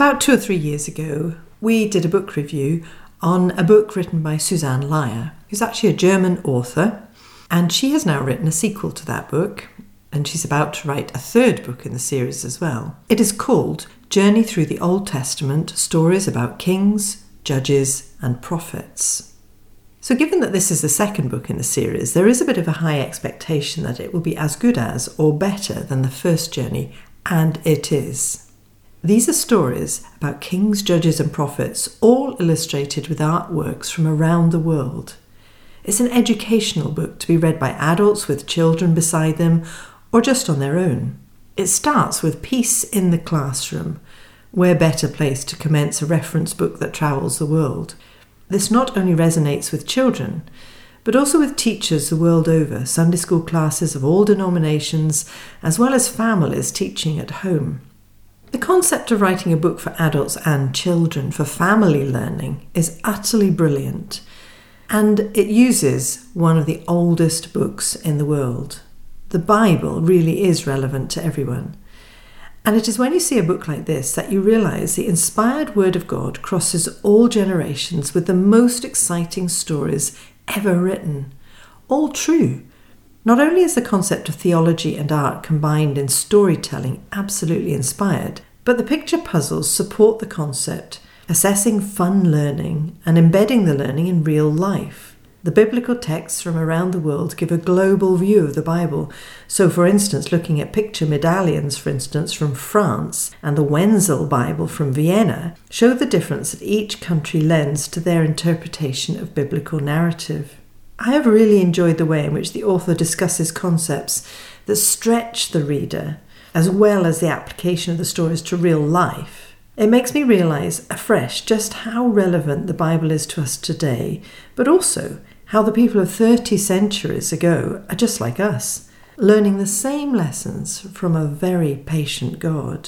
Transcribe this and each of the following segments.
About 2 or 3 years ago, we did a book review on a book written by Susanne Leyer, who's actually a German author, and she has now written a sequel to that book, and she's about to write a third book in the series as well. It is called Journey Through the Old Testament, Stories About Kings, Judges and Prophets. So given that this is the second book in the series, there is a bit of a high expectation that it will be as good as or better than the first journey, and it is. These are stories about kings, judges and prophets, all illustrated with artworks from around the world. It's an educational book to be read by adults with children beside them or just on their own. It starts with Peace in the Classroom. Where better place to commence a reference book that travels the world? This not only resonates with children, but also with teachers the world over, Sunday school classes of all denominations, as well as families teaching at home. The concept of writing a book for adults and children for family learning is utterly brilliant, and it uses one of the oldest books in the world. The Bible really is relevant to everyone. And it is when you see a book like this that you realise the inspired Word of God crosses all generations with the most exciting stories ever written. All true. Not only is the concept of theology and art combined in storytelling absolutely inspired, but the picture puzzles support the concept, assessing fun learning and embedding the learning in real life. The biblical texts from around the world give a global view of the Bible. So, for instance, looking at picture medallions, for instance, from France and the Wenzel Bible from Vienna, show the difference that each country lends to their interpretation of biblical narrative. I have really enjoyed the way in which the author discusses concepts that stretch the reader, as well as the application of the stories to real life. It makes me realise afresh just how relevant the Bible is to us today, but also how the people of 30 centuries ago are just like us, learning the same lessons from a very patient God.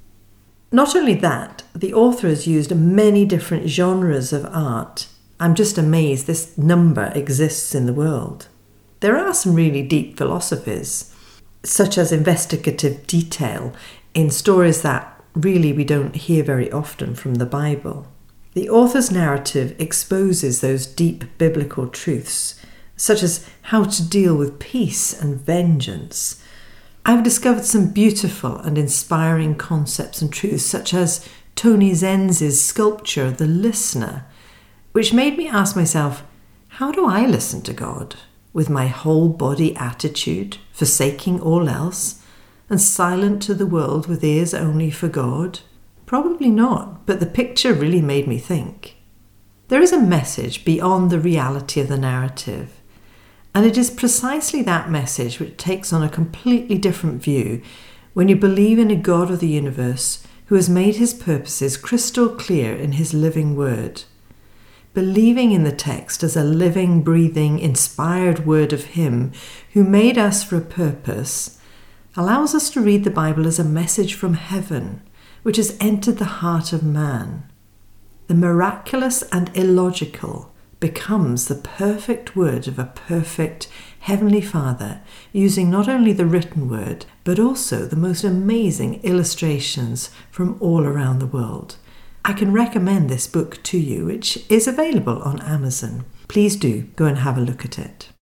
Not only that, the author has used many different genres of art. I'm just amazed this number exists in the world. There are some really deep philosophies, such as investigative detail in stories that really we don't hear very often from the Bible. The author's narrative exposes those deep biblical truths, such as how to deal with peace and vengeance. I've discovered some beautiful and inspiring concepts and truths, such as Tony Zenz's sculpture, The Listener, which made me ask myself, how do I listen to God? With my whole body attitude, forsaking all else, and silent to the world with ears only for God? Probably not, but the picture really made me think. There is a message beyond the reality of the narrative, and it is precisely that message which takes on a completely different view when you believe in a God of the universe who has made his purposes crystal clear in his living word. Believing in the text as a living, breathing, inspired word of him who made us for a purpose allows us to read the Bible as a message from heaven, which has entered the heart of man. The miraculous and illogical becomes the perfect word of a perfect Heavenly Father, using not only the written word, but also the most amazing illustrations from all around the world. I can recommend this book to you, which is available on Amazon. Please do go and have a look at it.